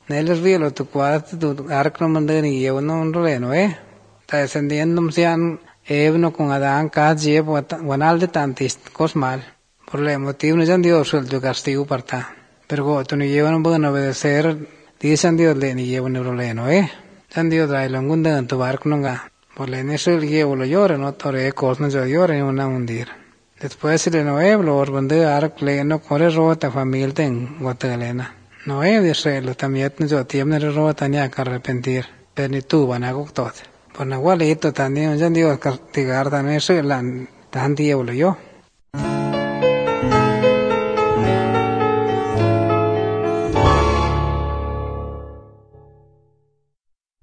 Neles rielo tu cuarto tu arco mande ni llevo no un roleno, Ta descendiendo sean evno con Adán calle guanal de tantis cosmal. Por el motivo no han Dios suelto castigo parta. Pero tú ni llevan un buen obedecer, dicen Dios le ni llevo un roleno, San Dios trae lo en tu barco nunca. Por en eso el llevo lo llora, no torre cosas yo llora en una hundir. Después se le lo orbande arco le no corre rota familia en Guatemala. Noé de Israel también yo tiene rota ni a arrepentir. Pero ni tú van a gustar. Por Nahualito también, ya digo, castigar también eso, tan diablo yo.